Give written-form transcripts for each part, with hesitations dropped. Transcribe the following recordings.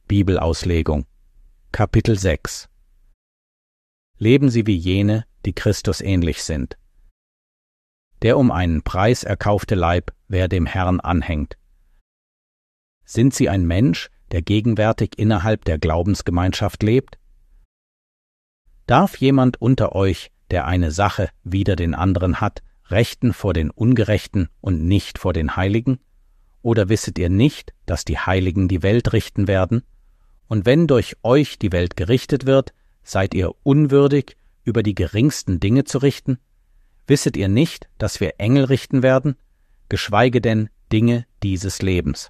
Bibelauslegung Kapitel 6 Leben Sie wie jene, die Christus ähnlich sind. Der um einen Preis erkaufte Leib, wer dem Herrn anhängt. Sind Sie ein Mensch, der gegenwärtig innerhalb der Glaubensgemeinschaft lebt? Darf jemand unter euch, der eine Sache wider den anderen hat, rechten vor den Ungerechten und nicht vor den Heiligen? Oder wisset ihr nicht, dass die Heiligen die Welt richten werden? Und wenn durch euch die Welt gerichtet wird, seid ihr unwürdig, über die geringsten Dinge zu richten? Wisset ihr nicht, dass wir Engel richten werden? Geschweige denn Dinge dieses Lebens.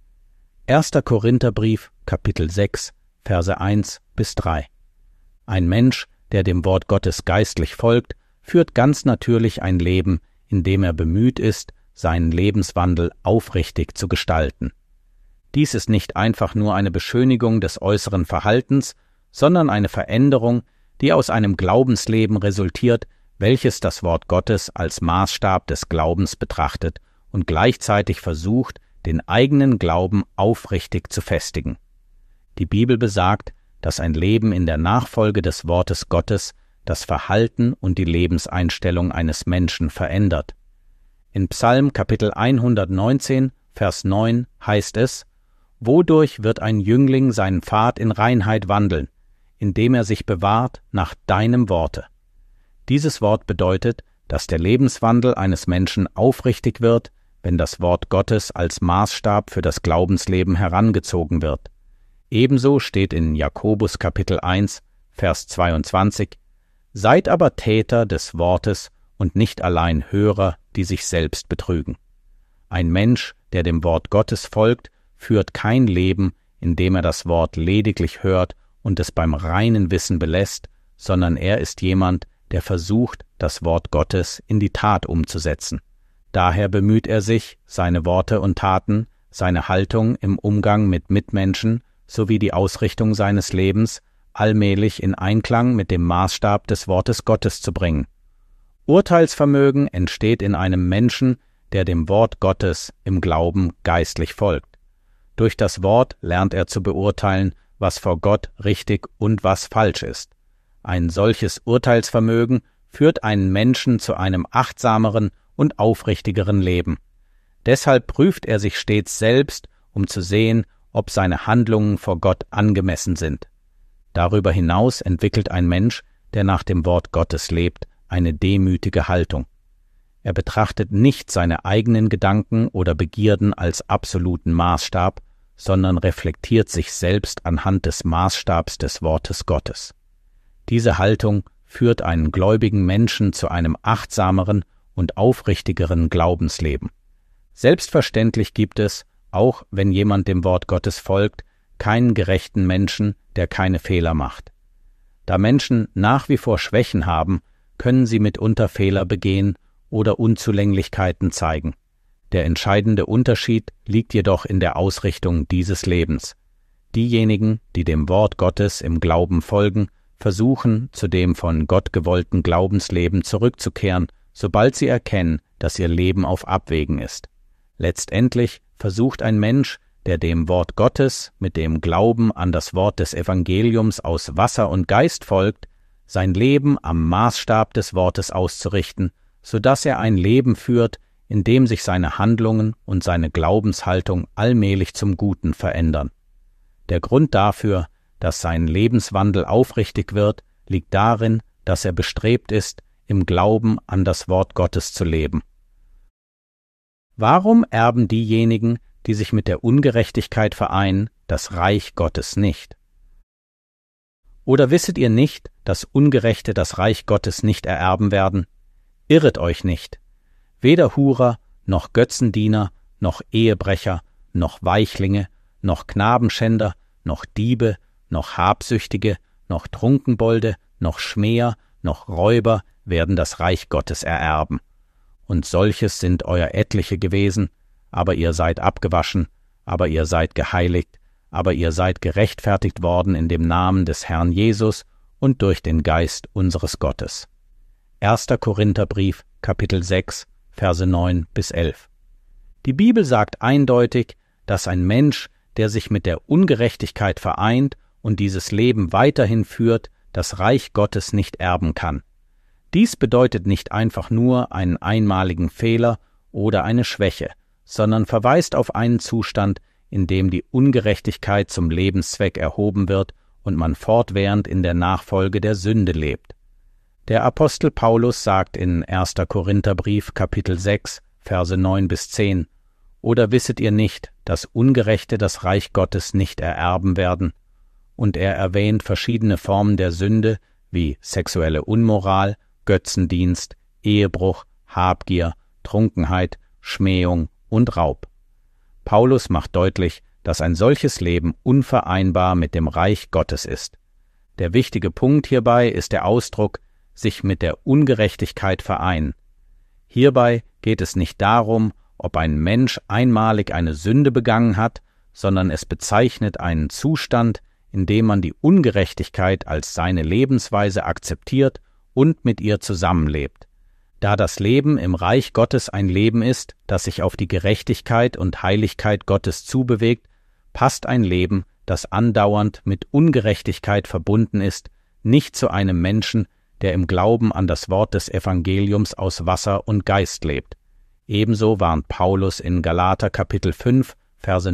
1. Korintherbrief, Kapitel 6, Verse 1-3. Ein Mensch, der dem Wort Gottes geistlich folgt, führt ganz natürlich ein Leben, in dem er bemüht ist, seinen Lebenswandel aufrichtig zu gestalten. Dies ist nicht einfach nur eine Beschönigung des äußeren Verhaltens, sondern eine Veränderung, die aus einem Glaubensleben resultiert, welches das Wort Gottes als Maßstab des Glaubens betrachtet und gleichzeitig versucht, den eigenen Glauben aufrichtig zu festigen. Die Bibel besagt, dass ein Leben in der Nachfolge des Wortes Gottes das Verhalten und die Lebenseinstellung eines Menschen verändert. In Psalm Kapitel 119, Vers 9 heißt es: Wodurch wird ein Jüngling seinen Pfad in Reinheit wandeln, indem er sich bewahrt nach deinem Worte. Dieses Wort bedeutet, dass der Lebenswandel eines Menschen aufrichtig wird, wenn das Wort Gottes als Maßstab für das Glaubensleben herangezogen wird. Ebenso steht in Jakobus Kapitel 1, Vers 22: Seid aber Täter des Wortes und nicht allein Hörer, die sich selbst betrügen. Ein Mensch, der dem Wort Gottes folgt, führt kein Leben, in dem er das Wort lediglich hört und es beim reinen Wissen belässt, sondern er ist jemand, der versucht, das Wort Gottes in die Tat umzusetzen. Daher bemüht er sich, seine Worte und Taten, seine Haltung im Umgang mit Mitmenschen sowie die Ausrichtung seines Lebens allmählich in Einklang mit dem Maßstab des Wortes Gottes zu bringen. Urteilsvermögen entsteht in einem Menschen, der dem Wort Gottes im Glauben geistlich folgt. Durch das Wort lernt er zu beurteilen, was vor Gott richtig und was falsch ist. Ein solches Urteilsvermögen führt einen Menschen zu einem achtsameren und aufrichtigeren Leben. Deshalb prüft er sich stets selbst, um zu sehen, ob seine Handlungen vor Gott angemessen sind. Darüber hinaus entwickelt ein Mensch, der nach dem Wort Gottes lebt, eine demütige Haltung. Er betrachtet nicht seine eigenen Gedanken oder Begierden als absoluten Maßstab, sondern reflektiert sich selbst anhand des Maßstabs des Wortes Gottes. Diese Haltung führt einen gläubigen Menschen zu einem achtsameren und aufrichtigeren Glaubensleben. Selbstverständlich gibt es, auch wenn jemand dem Wort Gottes folgt, keinen gerechten Menschen, der keine Fehler macht. Da Menschen nach wie vor Schwächen haben, können sie mitunter Fehler begehen oder Unzulänglichkeiten zeigen. Der entscheidende Unterschied liegt jedoch in der Ausrichtung dieses Lebens. Diejenigen, die dem Wort Gottes im Glauben folgen, versuchen, zu dem von Gott gewollten Glaubensleben zurückzukehren, sobald sie erkennen, dass ihr Leben auf Abwägen ist. Letztendlich versucht ein Mensch, der dem Wort Gottes mit dem Glauben an das Wort des Evangeliums aus Wasser und Geist folgt, sein Leben am Maßstab des Wortes auszurichten, so dass er ein Leben führt, in dem sich seine Handlungen und seine Glaubenshaltung allmählich zum Guten verändern. Der Grund dafür, dass sein Lebenswandel aufrichtig wird, liegt darin, dass er bestrebt ist, im Glauben an das Wort Gottes zu leben. Warum erben diejenigen, die sich mit der Ungerechtigkeit vereinen, das Reich Gottes nicht? Oder wisset ihr nicht, dass Ungerechte das Reich Gottes nicht ererben werden? Irret euch nicht. Weder Hurer, noch Götzendiener, noch Ehebrecher, noch Weichlinge, noch Knabenschänder, noch Diebe, noch Habsüchtige, noch Trunkenbolde, noch Schmäher, noch Räuber werden das Reich Gottes ererben. Und solches sind euer Etliche gewesen, aber ihr seid abgewaschen, aber ihr seid geheiligt, aber ihr seid gerechtfertigt worden in dem Namen des Herrn Jesus und durch den Geist unseres Gottes. 1. Korintherbrief, Kapitel 6, Verse 9-11. Die Bibel sagt eindeutig, dass ein Mensch, der sich mit der Ungerechtigkeit vereint und dieses Leben weiterhin führt, das Reich Gottes nicht erben kann. Dies bedeutet nicht einfach nur einen einmaligen Fehler oder eine Schwäche, sondern verweist auf einen Zustand, in dem die Ungerechtigkeit zum Lebenszweck erhoben wird und man fortwährend in der Nachfolge der Sünde lebt. Der Apostel Paulus sagt in 1. Korintherbrief Kapitel 6, Verse 9-10: Oder wisset ihr nicht, dass Ungerechte das Reich Gottes nicht ererben werden? Und er erwähnt verschiedene Formen der Sünde wie sexuelle Unmoral, Götzendienst, Ehebruch, Habgier, Trunkenheit, Schmähung und Raub. Paulus macht deutlich, dass ein solches Leben unvereinbar mit dem Reich Gottes ist. Der wichtige Punkt hierbei ist der Ausdruck sich mit der Ungerechtigkeit vereinen. Hierbei geht es nicht darum, ob ein Mensch einmalig eine Sünde begangen hat, sondern es bezeichnet einen Zustand, in dem man die Ungerechtigkeit als seine Lebensweise akzeptiert und mit ihr zusammenlebt. Da das Leben im Reich Gottes ein Leben ist, das sich auf die Gerechtigkeit und Heiligkeit Gottes zubewegt, passt ein Leben, das andauernd mit Ungerechtigkeit verbunden ist, nicht zu einem Menschen, der im Glauben an das Wort des Evangeliums aus Wasser und Geist lebt. Ebenso warnt Paulus in Galater Kapitel 5, Verse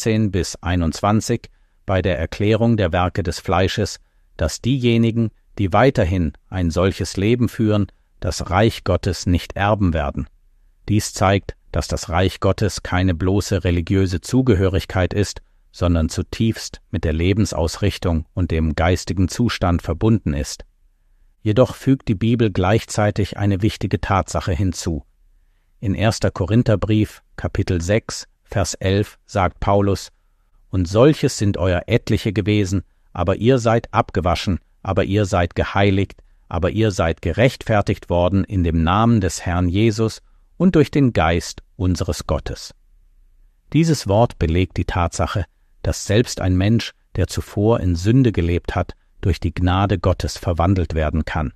19-21 bei der Erklärung der Werke des Fleisches, dass diejenigen, die weiterhin ein solches Leben führen, das Reich Gottes nicht erben werden. Dies zeigt, dass das Reich Gottes keine bloße religiöse Zugehörigkeit ist, sondern zutiefst mit der Lebensausrichtung und dem geistigen Zustand verbunden ist. Jedoch fügt die Bibel gleichzeitig eine wichtige Tatsache hinzu. In 1. Korintherbrief, Kapitel 6, Vers 11 sagt Paulus: Und solches sind euer etliche gewesen, aber ihr seid abgewaschen, aber ihr seid geheiligt, aber ihr seid gerechtfertigt worden in dem Namen des Herrn Jesus und durch den Geist unseres Gottes. Dieses Wort belegt die Tatsache, dass selbst ein Mensch, der zuvor in Sünde gelebt hat, durch die Gnade Gottes verwandelt werden kann.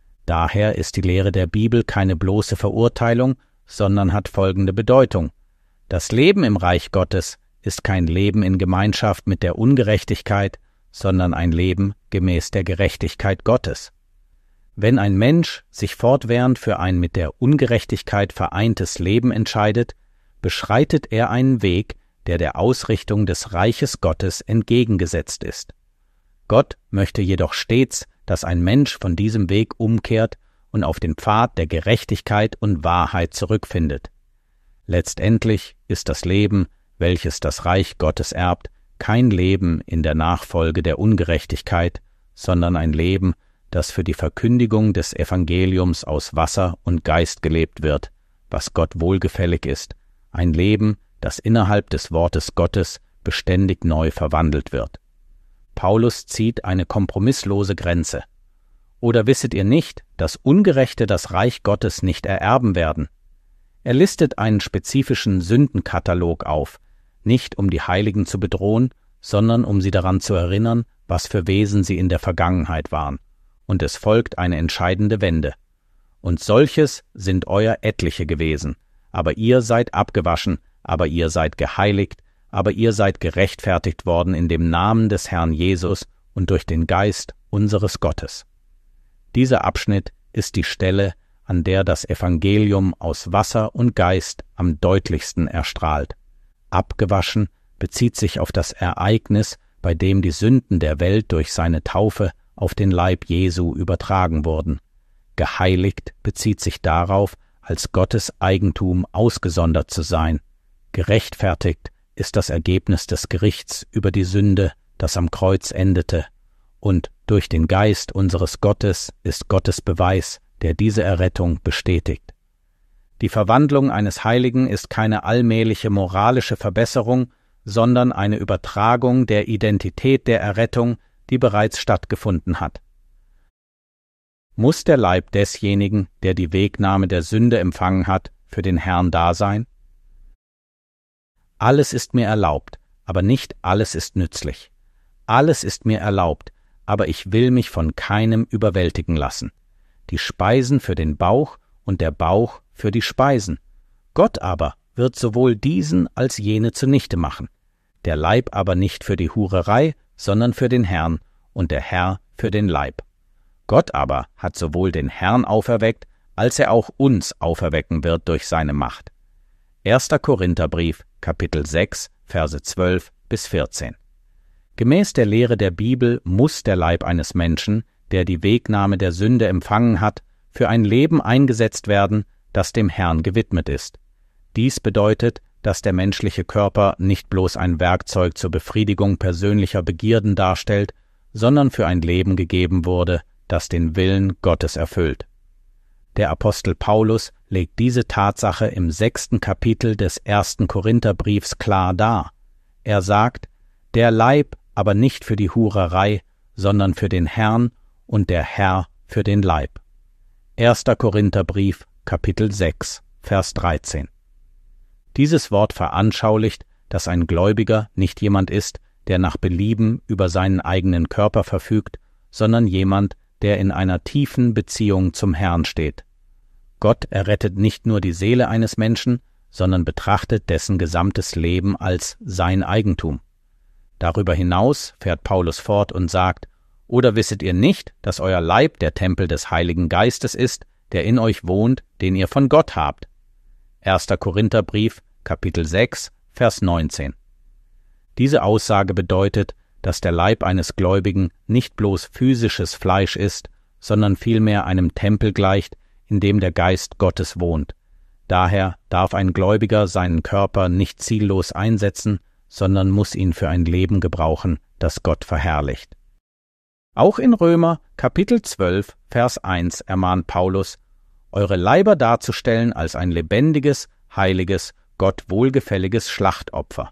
Daher ist die Lehre der Bibel keine bloße Verurteilung, sondern hat folgende Bedeutung: Das Leben im Reich Gottes ist kein Leben in Gemeinschaft mit der Ungerechtigkeit, sondern ein Leben gemäß der Gerechtigkeit Gottes. Wenn ein Mensch sich fortwährend für ein mit der Ungerechtigkeit vereintes Leben entscheidet, beschreitet er einen Weg, der der Ausrichtung des Reiches Gottes entgegengesetzt ist. Gott möchte jedoch stets, dass ein Mensch von diesem Weg umkehrt und auf den Pfad der Gerechtigkeit und Wahrheit zurückfindet. Letztendlich ist das Leben, welches das Reich Gottes erbt, kein Leben in der Nachfolge der Ungerechtigkeit, sondern ein Leben, das für die Verkündigung des Evangeliums aus Wasser und Geist gelebt wird, was Gott wohlgefällig ist, ein Leben, das innerhalb des Wortes Gottes beständig neu verwandelt wird. Paulus zieht eine kompromisslose Grenze. Oder wisset ihr nicht, dass Ungerechte das Reich Gottes nicht ererben werden? Er listet einen spezifischen Sündenkatalog auf, nicht um die Heiligen zu bedrohen, sondern um sie daran zu erinnern, was für Wesen sie in der Vergangenheit waren. Und es folgt eine entscheidende Wende. Und solches sind euer etliche gewesen, aber ihr seid abgewaschen, aber ihr seid geheiligt, aber ihr seid gerechtfertigt worden in dem Namen des Herrn Jesus und durch den Geist unseres Gottes. Dieser Abschnitt ist die Stelle, an der das Evangelium aus Wasser und Geist am deutlichsten erstrahlt. Abgewaschen bezieht sich auf das Ereignis, bei dem die Sünden der Welt durch seine Taufe auf den Leib Jesu übertragen wurden. Geheiligt bezieht sich darauf, als Gottes Eigentum ausgesondert zu sein. Gerechtfertigt ist das Ergebnis des Gerichts über die Sünde, das am Kreuz endete. Und durch den Geist unseres Gottes ist Gottes Beweis, der diese Errettung bestätigt. Die Verwandlung eines Heiligen ist keine allmähliche moralische Verbesserung, sondern eine Übertragung der Identität der Errettung, die bereits stattgefunden hat. Muss der Leib desjenigen, der die Wegnahme der Sünde empfangen hat, für den Herrn da sein? Alles ist mir erlaubt, aber nicht alles ist nützlich. Alles ist mir erlaubt, aber ich will mich von keinem überwältigen lassen. Die Speisen für den Bauch und der Bauch für die Speisen. Gott aber wird sowohl diesen als jene zunichte machen. der Leib aber nicht für die Hurerei, sondern für den Herrn, und der Herr für den Leib. Gott aber hat sowohl den Herrn auferweckt, als er auch uns auferwecken wird durch seine Macht. 1. Korintherbrief, Kapitel 6, Verse 12 bis 14. Gemäß der Lehre der Bibel muss der Leib eines Menschen, der die Wegnahme der Sünde empfangen hat, für ein Leben eingesetzt werden, das dem Herrn gewidmet ist. Dies bedeutet, dass der menschliche Körper nicht bloß ein Werkzeug zur Befriedigung persönlicher Begierden darstellt, sondern für ein Leben gegeben wurde, das den Willen Gottes erfüllt. Der Apostel Paulus legt diese Tatsache im 6. Kapitel des 1. Korintherbriefs klar dar. Er sagt, der Leib aber nicht für die Hurerei, sondern für den Herrn und der Herr für den Leib. 1. Korintherbrief, Kapitel 6, Vers 13. Dieses Wort veranschaulicht, dass ein Gläubiger nicht jemand ist, der nach Belieben über seinen eigenen Körper verfügt, sondern jemand, der in einer tiefen Beziehung zum Herrn steht. Gott errettet nicht nur die Seele eines Menschen, sondern betrachtet dessen gesamtes Leben als sein Eigentum. Darüber hinaus fährt Paulus fort und sagt, oder wisset ihr nicht, dass euer Leib der Tempel des Heiligen Geistes ist, der in euch wohnt, den ihr von Gott habt? 1. Korintherbrief, Kapitel 6, Vers 19. Diese Aussage bedeutet, dass der Leib eines Gläubigen nicht bloß physisches Fleisch ist, sondern vielmehr einem Tempel gleicht, in dem der Geist Gottes wohnt. Daher darf ein Gläubiger seinen Körper nicht ziellos einsetzen, sondern muss ihn für ein Leben gebrauchen, das Gott verherrlicht. Auch in Römer, Kapitel 12, Vers 1 ermahnt Paulus, eure Leiber darzustellen als ein lebendiges, heiliges, Gott wohlgefälliges Schlachtopfer.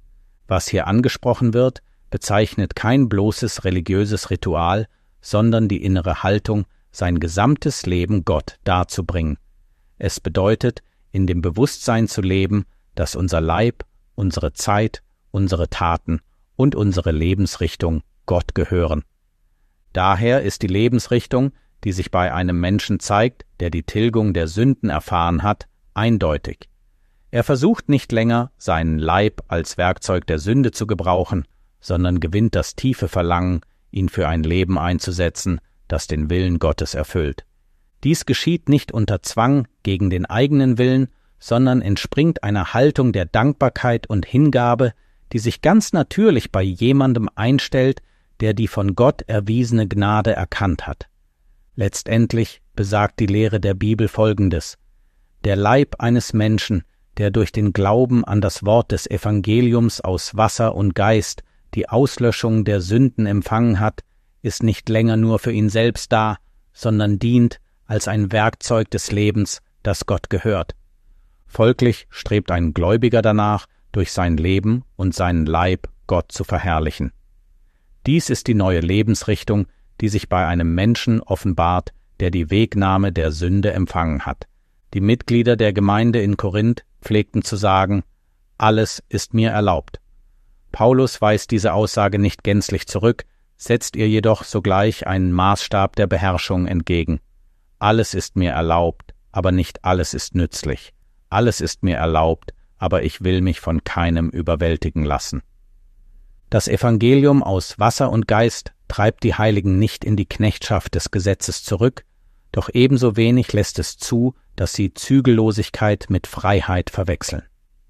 Was hier angesprochen wird, bezeichnet kein bloßes religiöses Ritual, sondern die innere Haltung, sein gesamtes Leben Gott darzubringen. Es bedeutet, in dem Bewusstsein zu leben, dass unser Leib, unsere Zeit, unsere Taten und unsere Lebensrichtung Gott gehören. Daher ist die Lebensrichtung, die sich bei einem Menschen zeigt, der die Tilgung der Sünden erfahren hat, eindeutig. Er versucht nicht länger, seinen Leib als Werkzeug der Sünde zu gebrauchen, sondern gewinnt das tiefe Verlangen, ihn für ein Leben einzusetzen, das den Willen Gottes erfüllt. Dies geschieht nicht unter Zwang gegen den eigenen Willen, sondern entspringt einer Haltung der Dankbarkeit und Hingabe, die sich ganz natürlich bei jemandem einstellt, der die von Gott erwiesene Gnade erkannt hat. Letztendlich besagt die Lehre der Bibel Folgendes: Der Leib eines Menschen, der durch den Glauben an das Wort des Evangeliums aus Wasser und Geist die Auslöschung der Sünden empfangen hat, ist nicht länger nur für ihn selbst da, sondern dient als ein Werkzeug des Lebens, das Gott gehört. Folglich strebt ein Gläubiger danach, durch sein Leben und seinen Leib Gott zu verherrlichen. Dies ist die neue Lebensrichtung, die sich bei einem Menschen offenbart, der die Wegnahme der Sünde empfangen hat. Die Mitglieder der Gemeinde in Korinth pflegten zu sagen, alles ist mir erlaubt. Paulus weist diese Aussage nicht gänzlich zurück, setzt ihr jedoch sogleich einen Maßstab der Beherrschung entgegen. Alles ist mir erlaubt, aber nicht alles ist nützlich. Alles ist mir erlaubt, aber ich will mich von keinem überwältigen lassen. Das Evangelium aus Wasser und Geist treibt die Heiligen nicht in die Knechtschaft des Gesetzes zurück, doch ebenso wenig lässt es zu, dass sie Zügellosigkeit mit Freiheit verwechseln.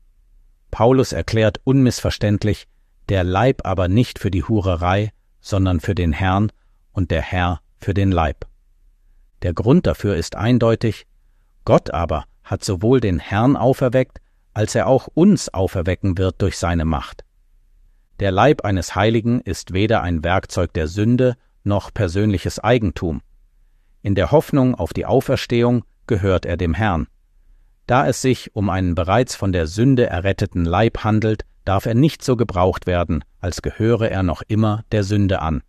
Paulus erklärt unmissverständlich, der Leib aber nicht für die Hurerei, sondern für den Herrn und der Herr für den Leib. Der Grund dafür ist eindeutig, Gott aber hat sowohl den Herrn auferweckt, als er auch uns auferwecken wird durch seine Macht. Der Leib eines Heiligen ist weder ein Werkzeug der Sünde noch persönliches Eigentum. In der Hoffnung auf die Auferstehung gehört er dem Herrn. Da es sich um einen bereits von der Sünde erretteten Leib handelt, darf er nicht so gebraucht werden, als gehöre er noch immer der Sünde an.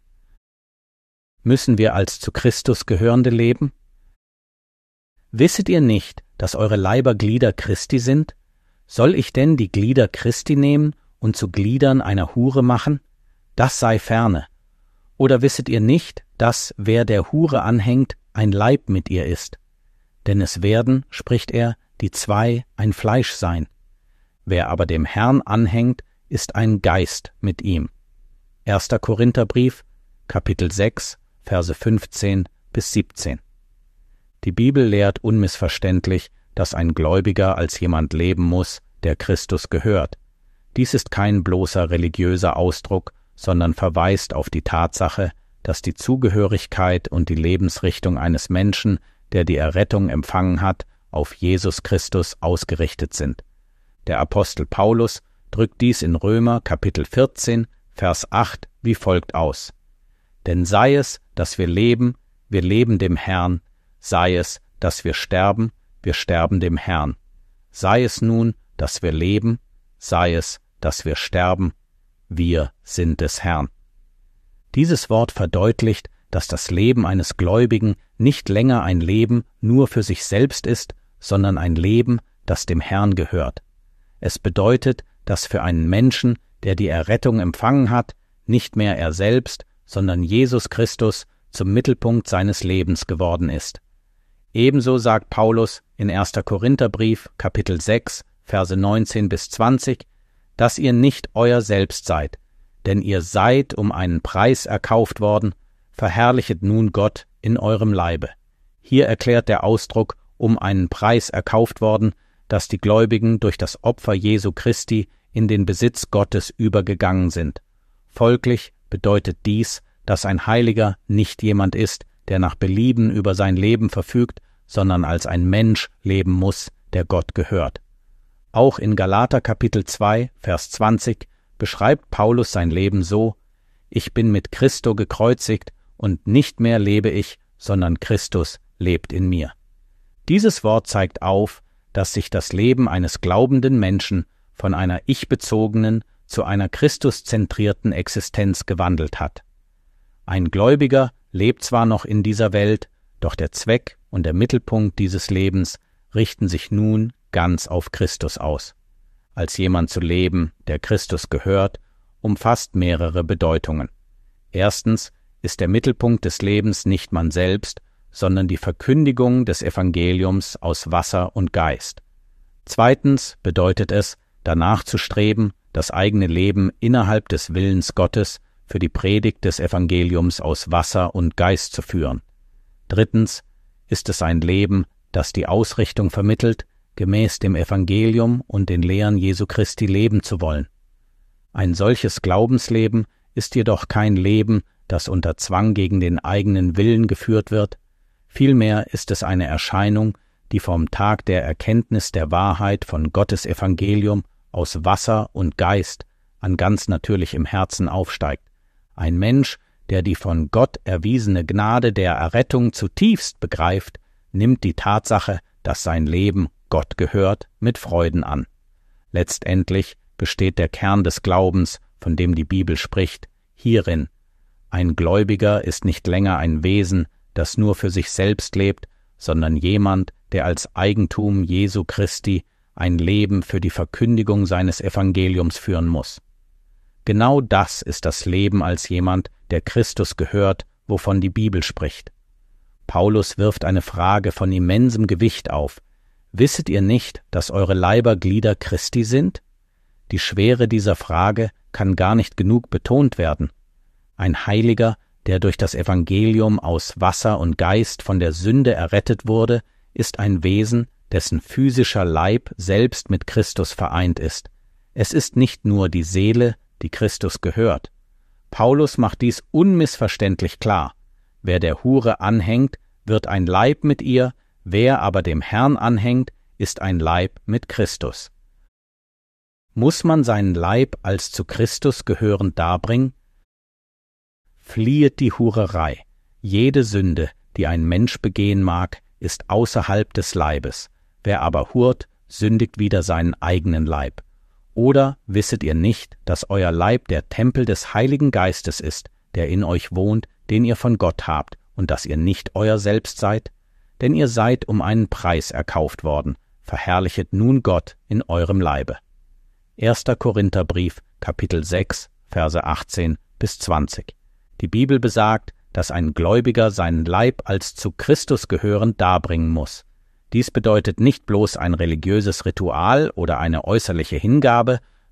Müssen wir als zu Christus Gehörende leben? Wisset ihr nicht, dass eure Leiber Glieder Christi sind? Soll ich denn die Glieder Christi nehmen und zu Gliedern einer Hure machen? Das sei ferne. Oder wisset ihr nicht, dass, wer der Hure anhängt, ein Leib mit ihr ist? Denn es werden, spricht er, die zwei ein Fleisch sein. Wer aber dem Herrn anhängt, ist ein Geist mit ihm. 1. Korintherbrief, Kapitel 6, Verse 15 bis 17. Die Bibel lehrt unmissverständlich, dass ein Gläubiger als jemand leben muss, der Christus gehört. Dies ist kein bloßer religiöser Ausdruck, sondern verweist auf die Tatsache, dass die Zugehörigkeit und die Lebensrichtung eines Menschen, der die Errettung empfangen hat, auf Jesus Christus ausgerichtet sind. Der Apostel Paulus drückt dies in Römer Kapitel 14, Vers 8 wie folgt aus: Denn sei es, dass wir leben dem Herrn, sei es, dass wir sterben dem Herrn. Sei es nun, dass wir leben, sei es, dass wir sterben, wir sind des Herrn. Dieses Wort verdeutlicht, dass das Leben eines Gläubigen nicht länger ein Leben nur für sich selbst ist, sondern ein Leben, das dem Herrn gehört. Es bedeutet, dass für einen Menschen, der die Errettung empfangen hat, nicht mehr er selbst, sondern Jesus Christus zum Mittelpunkt seines Lebens geworden ist. Ebenso sagt Paulus in 1. Korintherbrief, Kapitel 6, Verse 19 bis 20, dass ihr nicht euer Selbst seid, denn ihr seid um einen Preis erkauft worden, verherrlichet nun Gott in eurem Leibe. Hier erklärt der Ausdruck um einen Preis erkauft worden, dass die Gläubigen durch das Opfer Jesu Christi in den Besitz Gottes übergegangen sind. Folglich bedeutet dies, dass ein Heiliger nicht jemand ist, der nach Belieben über sein Leben verfügt, sondern als ein Mensch leben muss, der Gott gehört. Auch in Galater Kapitel 2, Vers 20 beschreibt Paulus sein Leben so: Ich bin mit Christo gekreuzigt, und nicht mehr lebe ich, sondern Christus lebt in mir. Dieses Wort zeigt auf, dass sich das Leben eines glaubenden Menschen von einer ich-bezogenen zu einer christuszentrierten Existenz gewandelt hat. Ein Gläubiger lebt zwar noch in dieser Welt, doch der Zweck und der Mittelpunkt dieses Lebens richten sich nun ganz auf Christus aus. Als jemand zu leben, der Christus gehört, umfasst mehrere Bedeutungen. Erstens ist der Mittelpunkt des Lebens nicht man selbst, sondern die Verkündigung des Evangeliums aus Wasser und Geist. Zweitens bedeutet es, danach zu streben, das eigene Leben innerhalb des Willens Gottes für die Predigt des Evangeliums aus Wasser und Geist zu führen. Drittens ist es ein Leben, das die Ausrichtung vermittelt, gemäß dem Evangelium und den Lehren Jesu Christi leben zu wollen. Ein solches Glaubensleben ist jedoch kein Leben, das unter Zwang gegen den eigenen Willen geführt wird, vielmehr ist es eine Erscheinung, die vom Tag der Erkenntnis der Wahrheit von Gottes Evangelium aus Wasser und Geist an ganz natürlichem Herzen aufsteigt. Ein Mensch, der die von Gott erwiesene Gnade der Errettung zutiefst begreift, nimmt die Tatsache, dass sein Leben Gott gehört, mit Freuden an. Letztendlich besteht der Kern des Glaubens, von dem die Bibel spricht, hierin: Ein Gläubiger ist nicht länger ein Wesen, das nur für sich selbst lebt, sondern jemand, der als Eigentum Jesu Christi ein Leben für die Verkündigung seines Evangeliums führen muss. Genau das ist das Leben als jemand, der Christus gehört, wovon die Bibel spricht. Paulus wirft eine Frage von immensem Gewicht auf: Wisset ihr nicht, dass eure Leiber Glieder Christi sind? Die Schwere dieser Frage kann gar nicht genug betont werden. Ein Heiliger, der durch das Evangelium aus Wasser und Geist von der Sünde errettet wurde, ist ein Wesen, dessen physischer Leib selbst mit Christus vereint ist. Es ist nicht nur die Seele, die Christus gehört. Paulus macht dies unmissverständlich klar: Wer der Hure anhängt, wird ein Leib mit ihr, wer aber dem Herrn anhängt, ist ein Leib mit Christus. Muss man seinen Leib als zu Christus gehörend darbringen? Fliehet die Hurerei. Jede Sünde, die ein Mensch begehen mag, ist außerhalb des Leibes. Wer aber hurt, sündigt wider seinen eigenen Leib. Oder wisset ihr nicht, dass euer Leib der Tempel des Heiligen Geistes ist, der in euch wohnt, den ihr von Gott habt, und dass ihr nicht euer selbst seid? Denn ihr seid um einen Preis erkauft worden. Verherrlichet nun Gott in eurem Leibe. 1. Korintherbrief, Kapitel 6, Verse 18 bis 20. Die Bibel besagt, dass ein Gläubiger seinen Leib als zu Christus gehörend darbringen muss. Dies bedeutet nicht bloß ein religiöses Ritual oder eine äußerliche Hingabe,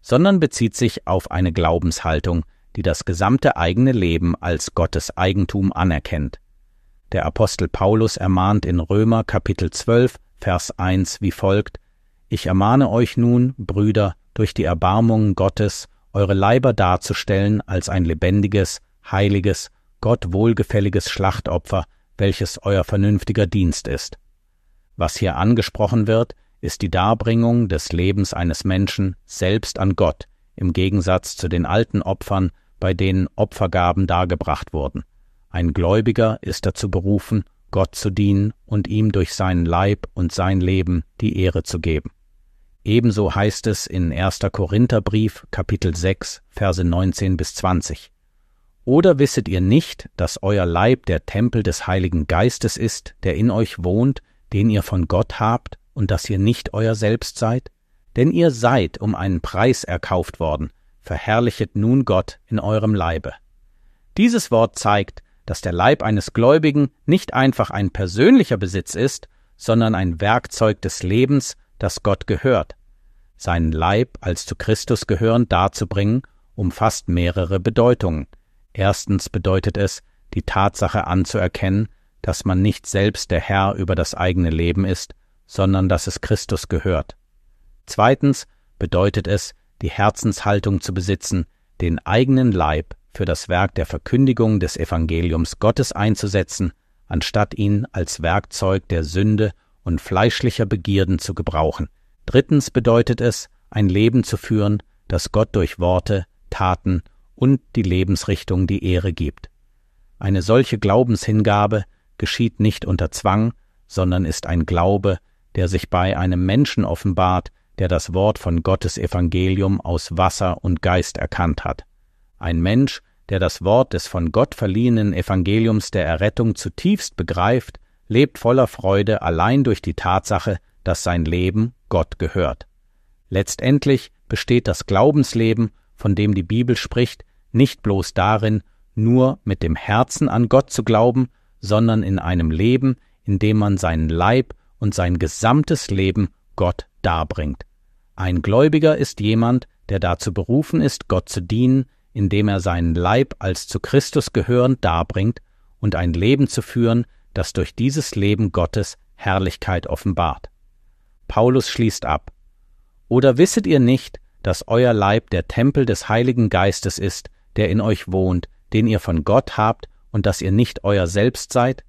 sondern bezieht sich auf eine Glaubenshaltung, die das gesamte eigene Leben als Gottes Eigentum anerkennt. Der Apostel Paulus ermahnt in Römer Kapitel 12, Vers 1 wie folgt: Ich ermahne euch nun, Brüder, durch die Erbarmungen Gottes, eure Leiber darzustellen als ein lebendiges, heiliges, Gott wohlgefälliges Schlachtopfer, welches euer vernünftiger Dienst ist. Was hier angesprochen wird, ist die Darbringung des Lebens eines Menschen selbst an Gott, im Gegensatz zu den alten Opfern, bei denen Opfergaben dargebracht wurden. Ein Gläubiger ist dazu berufen, Gott zu dienen und ihm durch seinen Leib und sein Leben die Ehre zu geben. Ebenso heißt es in 1. Korintherbrief, Kapitel 6, Verse 19 bis 20. Oder wisset ihr nicht, dass euer Leib der Tempel des Heiligen Geistes ist, der in euch wohnt, den ihr von Gott habt, und dass ihr nicht euer selbst seid? Denn ihr seid um einen Preis erkauft worden, verherrlichet nun Gott in eurem Leibe. Dieses Wort zeigt, dass der Leib eines Gläubigen nicht einfach ein persönlicher Besitz ist, sondern ein Werkzeug des Lebens, das Gott gehört. Seinen Leib als zu Christus gehörend darzubringen, umfasst mehrere Bedeutungen. Erstens bedeutet es, die Tatsache anzuerkennen, dass man nicht selbst der Herr über das eigene Leben ist, sondern dass es Christus gehört. Zweitens bedeutet es, die Herzenshaltung zu besitzen, den eigenen Leib für das Werk der Verkündigung des Evangeliums Gottes einzusetzen, anstatt ihn als Werkzeug der Sünde und fleischlicher Begierden zu gebrauchen. Drittens bedeutet es, ein Leben zu führen, das Gott durch Worte, Taten und die Lebensrichtung die Ehre gibt. Eine solche Glaubenshingabe geschieht nicht unter Zwang, sondern ist ein Glaube, der sich bei einem Menschen offenbart, der das Wort von Gottes Evangelium aus Wasser und Geist erkannt hat. Ein Mensch, der das Wort des von Gott verliehenen Evangeliums der Errettung zutiefst begreift, lebt voller Freude allein durch die Tatsache, dass sein Leben Gott gehört. Letztendlich besteht das Glaubensleben, von dem die Bibel spricht, nicht bloß darin, nur mit dem Herzen an Gott zu glauben, sondern in einem Leben, in dem man seinen Leib und sein gesamtes Leben Gott darbringt. Ein Gläubiger ist jemand, der dazu berufen ist, Gott zu dienen, indem er seinen Leib als zu Christus gehörend darbringt und ein Leben zu führen, das durch dieses Leben Gottes Herrlichkeit offenbart. Paulus schließt ab: Oder wisset ihr nicht, dass euer Leib der Tempel des Heiligen Geistes ist, der in euch wohnt, den ihr von Gott habt, und dass ihr nicht euer selbst seid?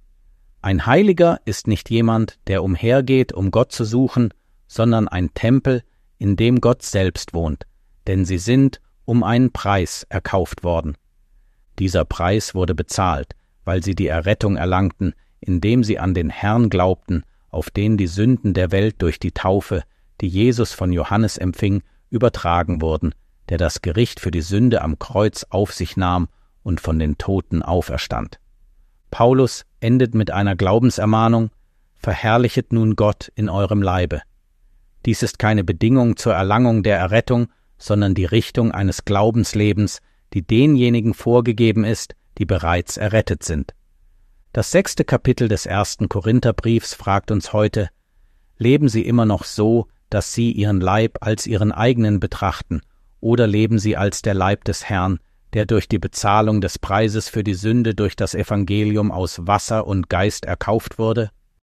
Ein Heiliger ist nicht jemand, der umhergeht, um Gott zu suchen, sondern ein Tempel, in dem Gott selbst wohnt, denn sie sind um einen Preis erkauft worden. Dieser Preis wurde bezahlt, weil sie die Errettung erlangten, indem sie an den Herrn glaubten, auf den die Sünden der Welt durch die Taufe, die Jesus von Johannes empfing, übertragen wurden, der das Gericht für die Sünde am Kreuz auf sich nahm und von den Toten auferstand. Paulus endet mit einer Glaubensermahnung: Verherrlichet nun Gott in eurem Leibe. Dies ist keine Bedingung zur Erlangung der Errettung, sondern die Richtung eines Glaubenslebens, die denjenigen vorgegeben ist, die bereits errettet sind. Das 6. Kapitel des 1. Korintherbriefs fragt uns heute: Leben Sie immer noch so, dass Sie Ihren Leib als Ihren eigenen betrachten, oder leben Sie als der Leib des Herrn, der durch die Bezahlung des Preises für die Sünde durch das Evangelium aus Wasser und Geist erkauft wurde?